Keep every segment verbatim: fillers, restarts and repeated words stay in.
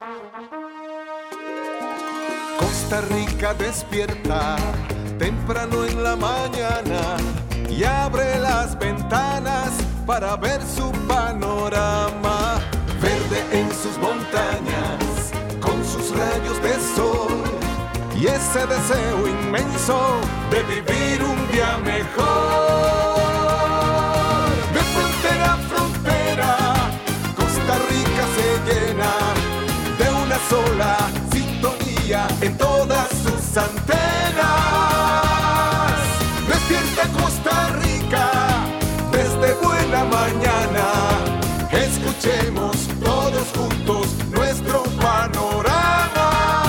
Costa Rica despierta temprano en la mañana y abre las ventanas para ver su panorama. Verde en sus montañas, con sus rayos de sol y ese deseo inmenso de vivir un día mejor. De frontera a frontera, Costa Rica se llena de una sola sintonía en todas sus antenas. Despierta Costa Rica desde buena mañana. Escuchemos todos juntos nuestro panorama.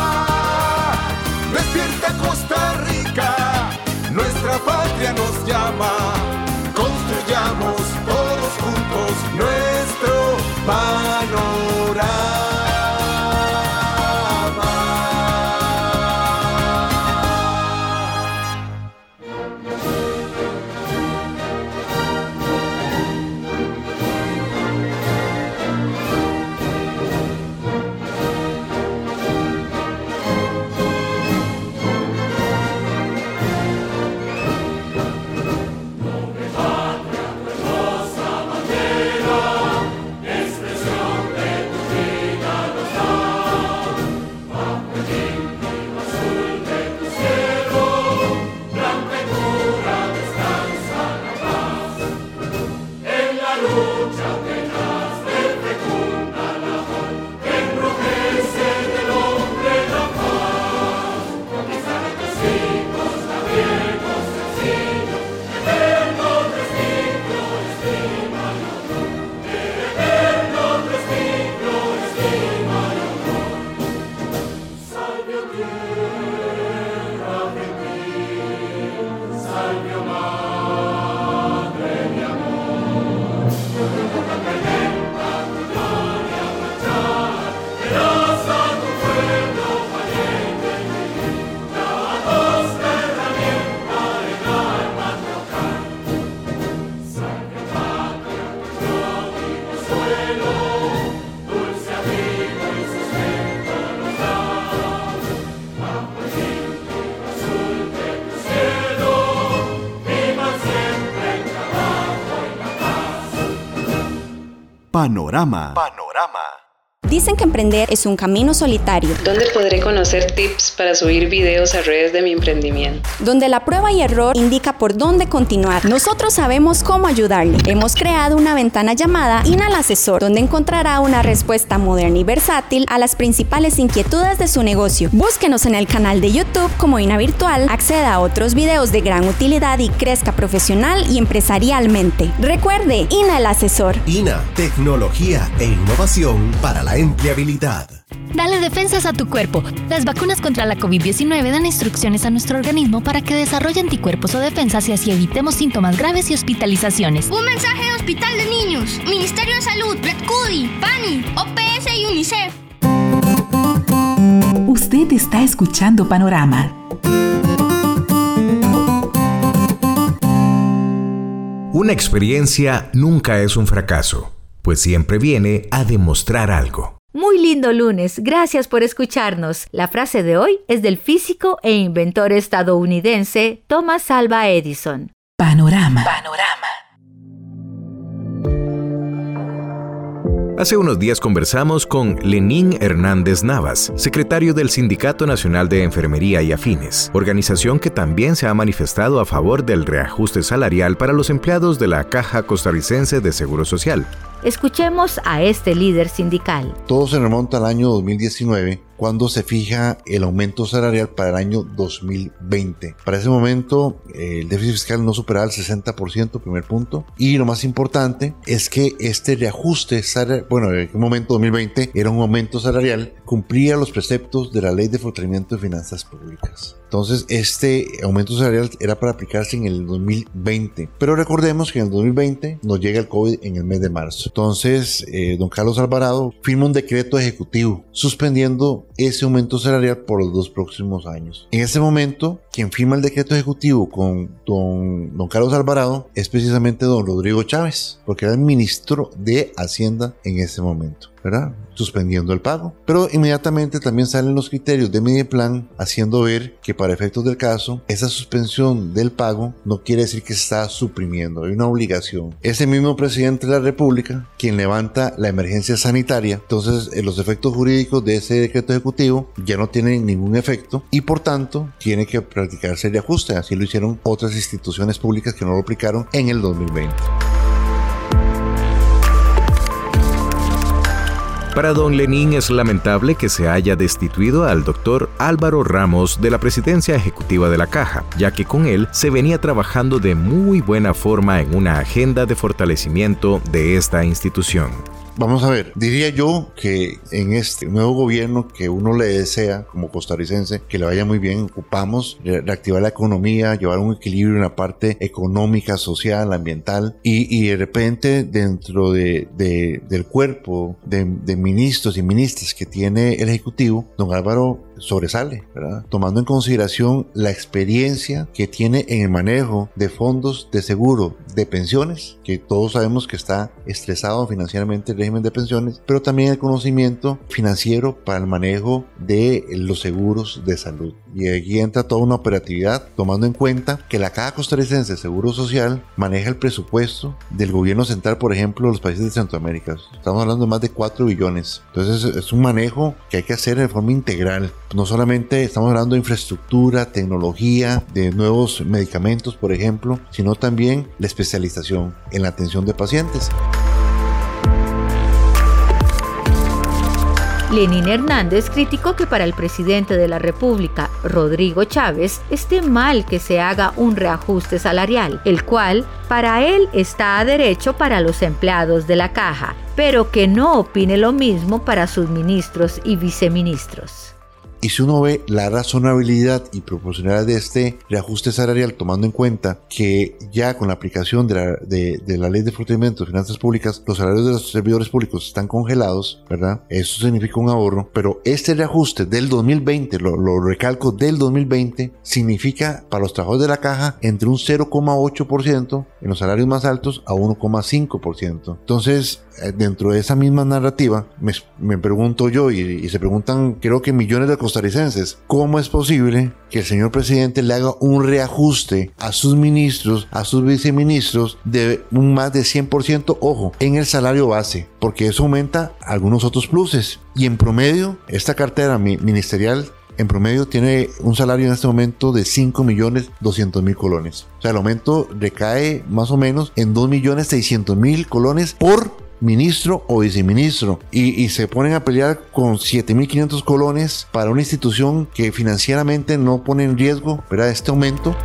Despierta Costa Rica, nuestra patria nos llama. Construyamos todos juntos nuestro panorama. Panorama. Panorama. Dicen que emprender es un camino solitario, donde podré conocer tips para subir videos a redes de mi emprendimiento, donde la prueba y error indica por dónde continuar. Nosotros sabemos cómo ayudarle. Hemos creado una ventana llamada INA al Asesor, donde encontrará una respuesta moderna y versátil a las principales inquietudes de su negocio. Búsquenos en el canal de YouTube como INA Virtual, acceda a otros videos de gran utilidad y crezca profesional y empresarialmente. Recuerde, INA el Asesor. INA, tecnología e innovación para la empleabilidad. Dale defensas a tu cuerpo. Las vacunas contra la covid diecinueve dan instrucciones a nuestro organismo para que desarrolle anticuerpos o defensas y así evitemos síntomas graves y hospitalizaciones. Un mensaje de Hospital de Niños, Ministerio de Salud, Red C U D I, PANI, O P S y UNICEF. Usted está escuchando Panorama. Una experiencia nunca es un fracaso, pues siempre viene a demostrar algo. Muy lindo lunes, gracias por escucharnos. La frase de hoy es del físico e inventor estadounidense Thomas Alva Edison. Panorama. Panorama. Hace unos días conversamos con Lenín Hernández Navas, secretario del Sindicato Nacional de Enfermería y Afines, organización que también se ha manifestado a favor del reajuste salarial para los empleados de la Caja Costarricense de Seguro Social. Escuchemos a este líder sindical. Todo se remonta al año dos mil diecinueve, cuando se fija el aumento salarial para el año dos mil veinte. Para ese momento, el déficit fiscal no superaba el sesenta por ciento, primer punto. Y lo más importante es que este reajuste salarial, bueno, en el momento dos mil veinte era un aumento salarial, cumplía los preceptos de la Ley de Fortalecimiento de Finanzas Públicas. Entonces, este aumento salarial era para aplicarse en el dos mil veinte. Pero recordemos que en el dos mil veinte nos llega el COVID en el mes de marzo. Entonces, eh, don Carlos Alvarado firma un decreto ejecutivo suspendiendo ese aumento salarial por los dos próximos años. En ese momento, quien firma el decreto ejecutivo con don, don Carlos Alvarado es precisamente don Rodrigo Chávez, porque era el ministro de Hacienda en ese momento. ¿verdad?, suspendiendo el pago. Pero inmediatamente también salen los criterios de Mideplan haciendo ver que para efectos del caso, esa suspensión del pago no quiere decir que se está suprimiendo, hay una obligación. Ese mismo presidente de la República quien levanta la emergencia sanitaria, entonces eh, los efectos jurídicos de ese decreto ejecutivo ya no tienen ningún efecto y por tanto tiene que practicarse el reajuste. Así lo hicieron otras instituciones públicas que no lo aplicaron en el dos mil veinte. Para don Lenín es lamentable que se haya destituido al doctor Álvaro Ramos de la presidencia ejecutiva de la Caja, ya que con él se venía trabajando de muy buena forma en una agenda de fortalecimiento de esta institución. Vamos a ver, diría yo que en este nuevo gobierno que uno le desea como costarricense que le vaya muy bien, ocupamos reactivar la economía, llevar un equilibrio en la parte económica, social, ambiental y, y de repente dentro de, de, del cuerpo de, de ministros y ministras que tiene el Ejecutivo, don Álvaro sobresale, ¿verdad?, tomando en consideración la experiencia que tiene en el manejo de fondos de seguro de pensiones, que todos sabemos que está estresado financieramente el régimen de pensiones, pero también el conocimiento financiero para el manejo de los seguros de salud. Y aquí entra toda una operatividad, tomando en cuenta que la Caja Costarricense de Seguro Social maneja el presupuesto del gobierno central, por ejemplo, de los países de Centroamérica. Estamos hablando de más de cuatro billones. Entonces es un manejo que hay que hacer de forma integral. No solamente estamos hablando de infraestructura, tecnología, de nuevos medicamentos, por ejemplo, sino también la especialización en la atención de pacientes. Lenín Hernández criticó que para el presidente de la República, Rodrigo Chávez, esté mal que se haga un reajuste salarial, el cual para él está a derecho para los empleados de la Caja, pero que no opine lo mismo para sus ministros y viceministros. Y si uno ve la razonabilidad y proporcionalidad de este reajuste salarial, tomando en cuenta que ya con la aplicación de la, de, de la Ley de Fortalecimiento de Finanzas Públicas, los salarios de los servidores públicos están congelados, ¿verdad? Eso significa un ahorro, pero este reajuste del dos mil veinte, lo, lo recalco, del dos mil veinte, significa para los trabajadores de la Caja entre un cero coma ocho por ciento en los salarios más altos a uno coma cinco por ciento. Entonces, dentro de esa misma narrativa, me, me pregunto yo y, y se preguntan, creo que millones de costarricenses, ¿cómo es posible que el señor presidente le haga un reajuste a sus ministros, a sus viceministros de un más de cien por ciento, ojo, en el salario base? Porque eso aumenta algunos otros pluses. Y en promedio, esta cartera ministerial en promedio tiene un salario en este momento de cinco millones doscientos mil colones. O sea, el aumento recae más o menos en dos millones seiscientos mil colones por ministro o viceministro, y, y se ponen a pelear con siete mil quinientos colones para una institución que financieramente no pone en riesgo, ¿verdad?, este aumento.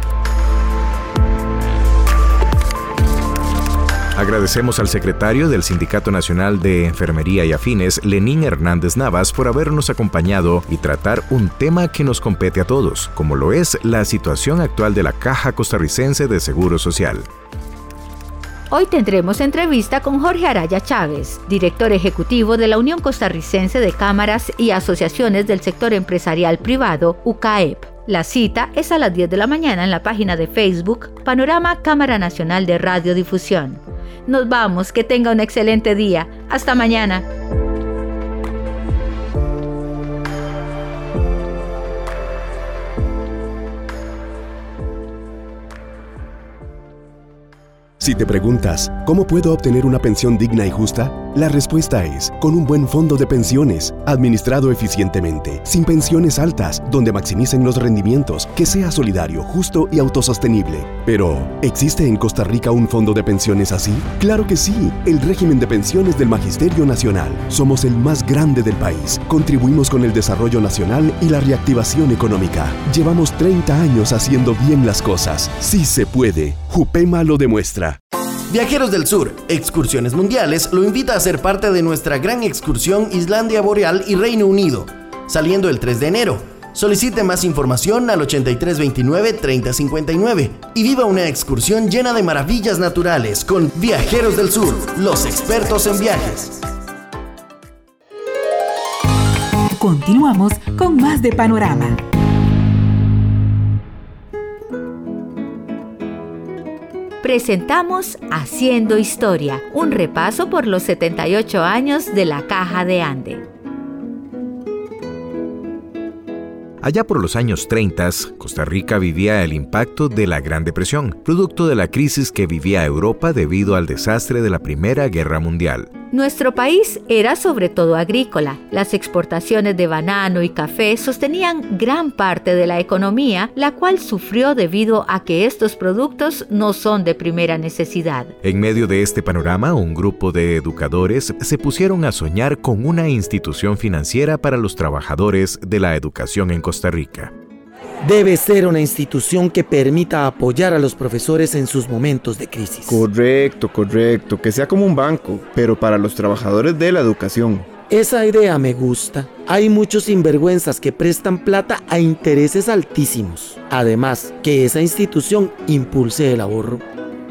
Agradecemos al secretario del Sindicato Nacional de Enfermería y Afines, Lenín Hernández Navas, por habernos acompañado y tratar un tema que nos compete a todos, como lo es la situación actual de la Caja Costarricense de Seguro Social. Hoy tendremos entrevista con Jorge Araya Chávez, director ejecutivo de la Unión Costarricense de Cámaras y Asociaciones del Sector Empresarial Privado, U C A E P. La cita es a las diez de la mañana en la página de Facebook Panorama Cámara Nacional de Radiodifusión. Nos vamos, que tenga un excelente día. Hasta mañana. Si te preguntas, ¿cómo puedo obtener una pensión digna y justa? La respuesta es, con un buen fondo de pensiones, administrado eficientemente, sin pensiones altas, donde maximicen los rendimientos, que sea solidario, justo y autosostenible. Pero, ¿existe en Costa Rica un fondo de pensiones así? ¡Claro que sí! El régimen de pensiones del Magisterio Nacional. Somos el más grande del país. Contribuimos con el desarrollo nacional y la reactivación económica. Llevamos treinta años haciendo bien las cosas. ¡Sí se puede! Jupema lo demuestra. Viajeros del Sur, Excursiones Mundiales, lo invita a ser parte de nuestra gran excursión Islandia Boreal y Reino Unido, saliendo el tres de enero. Solicite más información al ochenta y tres veintinueve treinta cincuenta y nueve y viva una excursión llena de maravillas naturales con Viajeros del Sur, los expertos en viajes. Continuamos con más de Panorama. presentamos Haciendo Historia, un repaso por los setenta y ocho años de la Caja de Ande. Allá por los años treinta, Costa Rica vivía el impacto de la Gran Depresión, producto de la crisis que vivía Europa debido al desastre de la Primera Guerra Mundial. Nuestro país era sobre todo agrícola. Las exportaciones de banano y café sostenían gran parte de la economía, la cual sufrió debido a que estos productos no son de primera necesidad. En medio de este panorama, un grupo de educadores se pusieron a soñar con una institución financiera para los trabajadores de la educación en Costa Rica. Debe ser una institución que permita apoyar a los profesores en sus momentos de crisis. Correcto, correcto, que sea como un banco, pero para los trabajadores de la educación. Esa idea me gusta. Hay muchos sinvergüenzas que prestan plata a intereses altísimos. Además, que esa institución impulse el ahorro.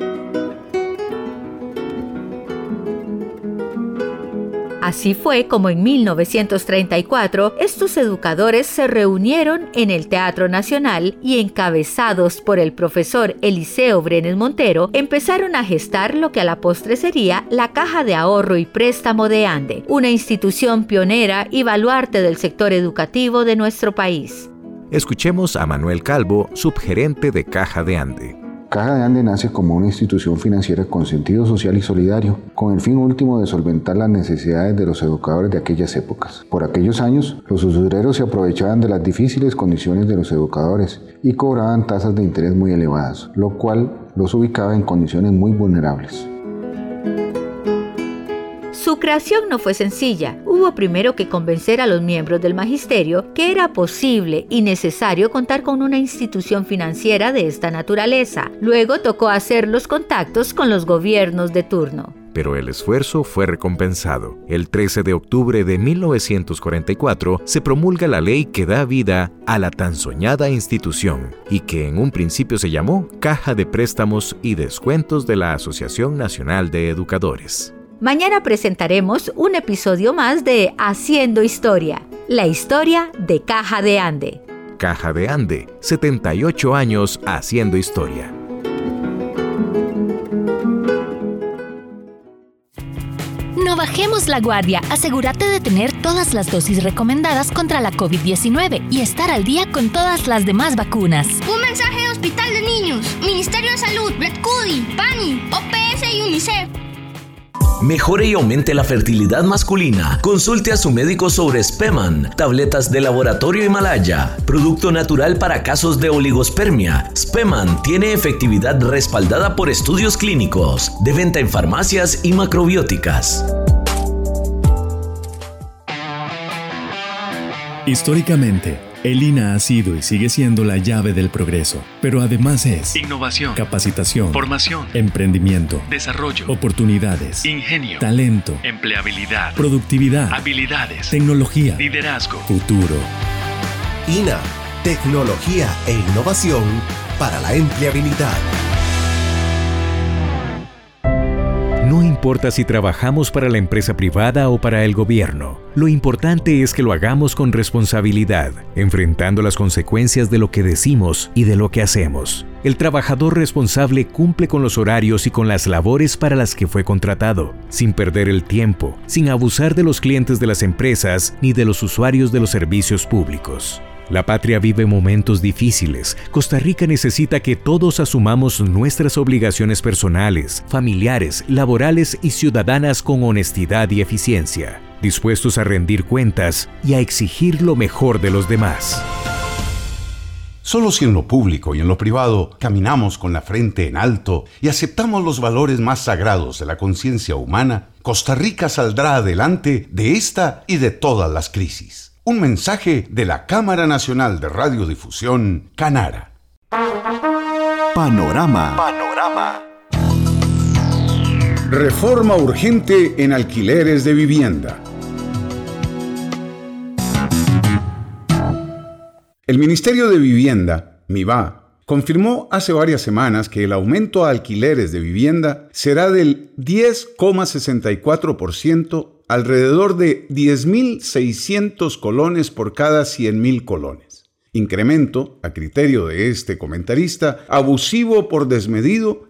Así fue como en mil novecientos treinta y cuatro estos educadores se reunieron en el Teatro Nacional y, encabezados por el profesor Eliseo Brenes Montero, empezaron a gestar lo que a la postre sería la Caja de Ahorro y Préstamo de Ande, una institución pionera y baluarte del sector educativo de nuestro país. Escuchemos a Manuel Calvo, subgerente de Caja de Ande. Caja de Ande nace como una institución financiera con sentido social y solidario, con el fin último de solventar las necesidades de los educadores de aquellas épocas. Por aquellos años, los usureros se aprovechaban de las difíciles condiciones de los educadores y cobraban tasas de interés muy elevadas, lo cual los ubicaba en condiciones muy vulnerables. Su creación no fue sencilla. Hubo primero que convencer a los miembros del magisterio que era posible y necesario contar con una institución financiera de esta naturaleza. Luego tocó hacer los contactos con los gobiernos de turno. Pero el esfuerzo fue recompensado. El trece de octubre de mil novecientos cuarenta y cuatro se promulga la ley que da vida a la tan soñada institución y que en un principio se llamó Caja de Préstamos y Descuentos de la Asociación Nacional de Educadores. Mañana presentaremos un episodio más de Haciendo Historia, la historia de Caja de Ande. Caja de Ande, setenta y ocho años haciendo historia. No bajemos la guardia. Asegúrate de tener todas las dosis recomendadas contra la COVID diecinueve y estar al día con todas las demás vacunas. Un mensaje de Hospital de Niños, Ministerio de Salud, Red Cudi, PANI, O P S y UNICEF. Mejore y aumente la fertilidad masculina. Consulte a su médico sobre Speman, tabletas de laboratorio Himalaya, producto natural para casos de oligospermia. Speman tiene efectividad respaldada por estudios clínicos, de venta en farmacias y macrobióticas. Históricamente, el I N A ha sido y sigue siendo la llave del progreso, pero además es innovación, capacitación, formación, emprendimiento, desarrollo, oportunidades, ingenio, talento, empleabilidad, productividad, habilidades, tecnología, liderazgo, futuro. I N A, tecnología e innovación para la empleabilidad. No importa si trabajamos para la empresa privada o para el gobierno, lo importante es que lo hagamos con responsabilidad, enfrentando las consecuencias de lo que decimos y de lo que hacemos. El trabajador responsable cumple con los horarios y con las labores para las que fue contratado, sin perder el tiempo, sin abusar de los clientes de las empresas ni de los usuarios de los servicios públicos. La patria vive momentos difíciles. Costa Rica necesita que todos asumamos nuestras obligaciones personales, familiares, laborales y ciudadanas con honestidad y eficiencia, dispuestos a rendir cuentas y a exigir lo mejor de los demás. Solo si en lo público y en lo privado caminamos con la frente en alto y aceptamos los valores más sagrados de la conciencia humana, Costa Rica saldrá adelante de esta y de todas las crisis. Un mensaje de la Cámara Nacional de Radiodifusión, Canara. Panorama. Panorama. Reforma urgente en alquileres de vivienda. El Ministerio de Vivienda, MIVA, confirmó hace varias semanas que el aumento a alquileres de vivienda será del diez coma sesenta y cuatro por ciento, alrededor de diez mil seiscientos colones por cada cien mil colones. Incremento, a criterio de este comentarista, abusivo por desmedido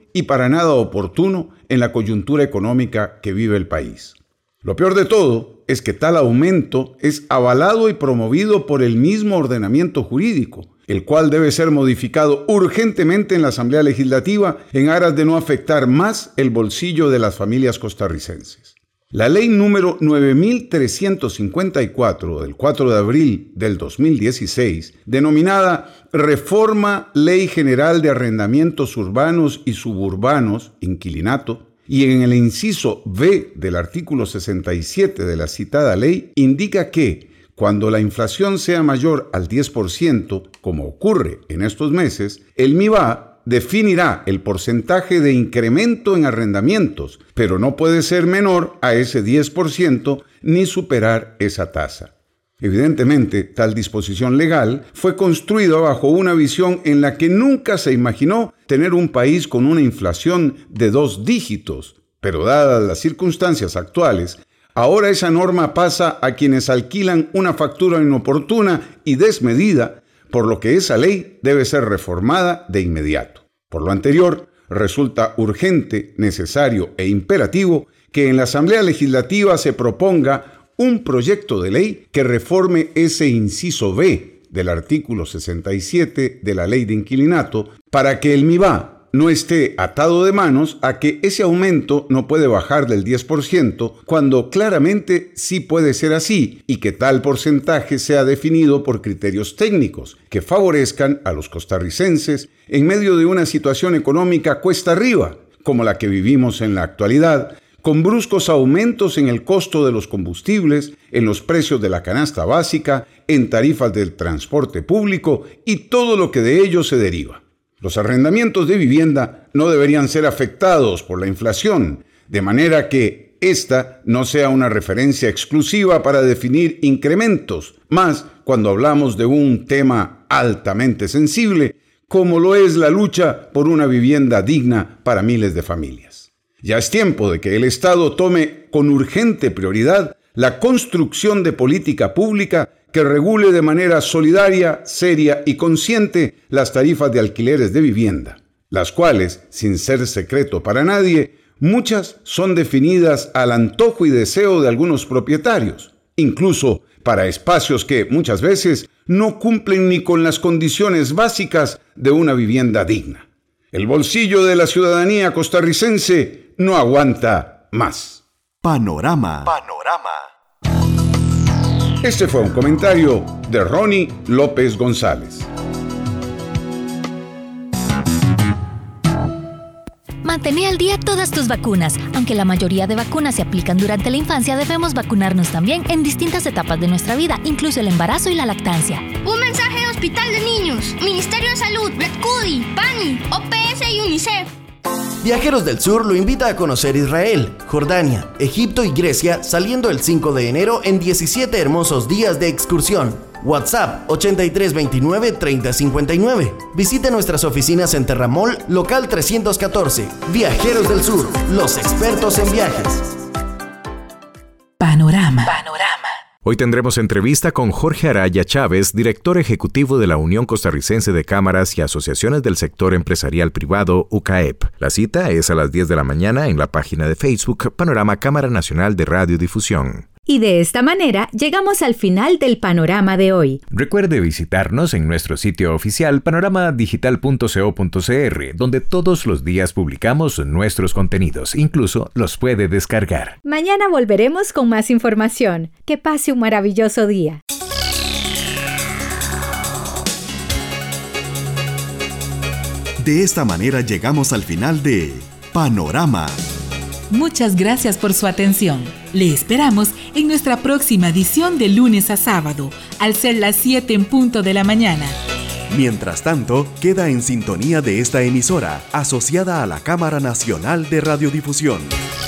y para nada oportuno en la coyuntura económica que vive el país. Lo peor de todo es que tal aumento es avalado y promovido por el mismo ordenamiento jurídico, el cual debe ser modificado urgentemente en la Asamblea Legislativa en aras de no afectar más el bolsillo de las familias costarricenses. La ley número nueve mil trescientos cincuenta y cuatro del cuatro de abril del dos mil dieciséis, denominada Reforma Ley General de Arrendamientos Urbanos y Suburbanos, Inquilinato, y en el inciso B del artículo sesenta y siete de la citada ley, indica que cuando la inflación sea mayor al diez por ciento, como ocurre en estos meses, el MIBA definirá el porcentaje de incremento en arrendamientos, pero no puede ser menor a ese diez por ciento ni superar esa tasa. Evidentemente, tal disposición legal fue construida bajo una visión en la que nunca se imaginó tener un país con una inflación de dos dígitos, pero dadas las circunstancias actuales, ahora esa norma pasa a quienes alquilan una factura inoportuna y desmedida, por lo que esa ley debe ser reformada de inmediato. Por lo anterior, resulta urgente, necesario e imperativo que en la Asamblea Legislativa se proponga un proyecto de ley que reforme ese inciso B del artículo sesenta y siete de la Ley de Inquilinato para que el MIBA no esté atado de manos a que ese aumento no puede bajar del diez por ciento cuando claramente sí puede ser así y que tal porcentaje sea definido por criterios técnicos que favorezcan a los costarricenses en medio de una situación económica cuesta arriba, como la que vivimos en la actualidad, con bruscos aumentos en el costo de los combustibles, en los precios de la canasta básica, en tarifas del transporte público y todo lo que de ello se deriva. Los arrendamientos de vivienda no deberían ser afectados por la inflación, de manera que esta no sea una referencia exclusiva para definir incrementos, más cuando hablamos de un tema altamente sensible, como lo es la lucha por una vivienda digna para miles de familias. Ya es tiempo de que el Estado tome con urgente prioridad la construcción de política pública que regule de manera solidaria, seria y consciente las tarifas de alquileres de vivienda, las cuales, sin ser secreto para nadie, muchas son definidas al antojo y deseo de algunos propietarios, incluso para espacios que muchas veces no cumplen ni con las condiciones básicas de una vivienda digna. El bolsillo de la ciudadanía costarricense no aguanta más. Panorama. Panorama. Este fue un comentario de Ronnie López González. Mantén al día todas tus vacunas. Aunque la mayoría de vacunas se aplican durante la infancia, debemos vacunarnos también en distintas etapas de nuestra vida, incluso el embarazo y la lactancia. Un mensaje de Hospital de Niños, Ministerio de Salud, Red Cudi, PANI, O P S y UNICEF. Viajeros del Sur lo invita a conocer Israel, Jordania, Egipto y Grecia saliendo el cinco de enero en diecisiete hermosos días de excursión. WhatsApp ochenta y tres veintinueve treinta cincuenta y nueve. Visite nuestras oficinas en Terramol, local trescientos catorce. Viajeros del Sur, los expertos en viajes. Panorama. Panorama. Hoy tendremos entrevista con Jorge Araya Chávez, director ejecutivo de la Unión Costarricense de Cámaras y Asociaciones del Sector Empresarial Privado, U C A E P. La cita es a las diez de la mañana en la página de Facebook Panorama Cámara Nacional de Radiodifusión. Y de esta manera llegamos al final del panorama de hoy. Recuerde visitarnos en nuestro sitio oficial panorama digital punto co punto cr, donde todos los días publicamos nuestros contenidos, incluso los puede descargar. Mañana volveremos con más información. Que pase un maravilloso día. De esta manera llegamos al final de Panorama. Muchas gracias por su atención. Le esperamos en nuestra próxima edición de lunes a sábado, al ser las siete en punto de la mañana. Mientras tanto, queda en sintonía de esta emisora, asociada a la Cámara Nacional de Radiodifusión.